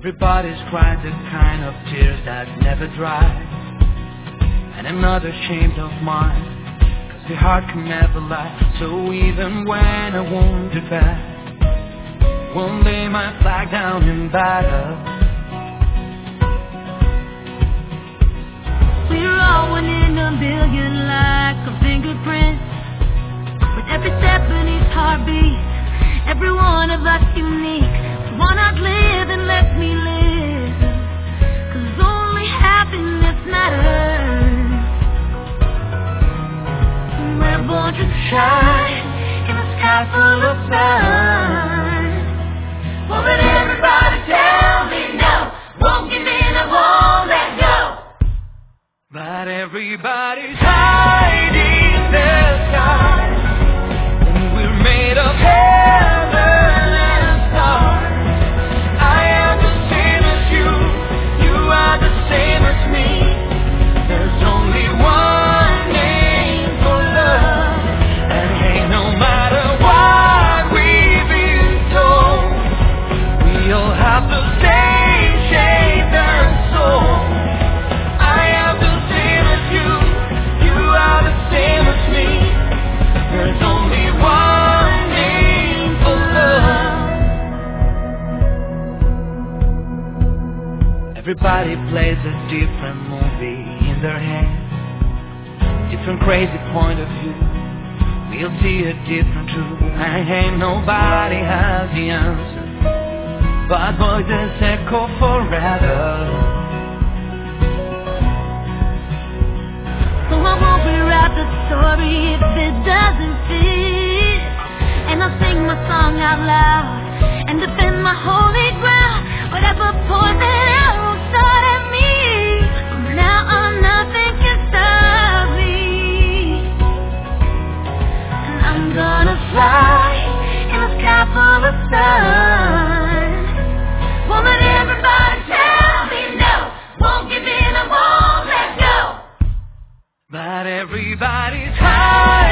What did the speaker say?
Everybody's crying the kind of tears that never dry. And another ashamed of mine, 'cause the heart can never lie. So even when I won't do bad, won't lay my flag down in battle. We're all one in a billion like a fingerprint, with every step in each heartbeat, every one of us unique. So why not live and let me live, 'cause only happiness matters. We're born to shine in a sky full of sun. Won't let everybody tell me no, won't give in, I won't let go. But everybody's hiding their scars, and we're made of heaven and stars. I am the same as you, you are the same as me. There's only one name for love, and hey, no matter what we've been told, we all have the same shape and soul. I am the same as you, you are the same as me. There's only one name for love. Everybody plays a different movie in their hand, different crazy point of view. We'll see a different truth. Ain't nobody has the answer, but voices echo forever. So I won't rewrite the story if it doesn't fit, and I'll sing my song out loud and defend my holy ground. Whatever poison outside of me, from now on nothing can stop me. And I'm gonna fly in a sky full of sun. Won't let everybody tell me no, won't give in, I won't let go. But everybody's high.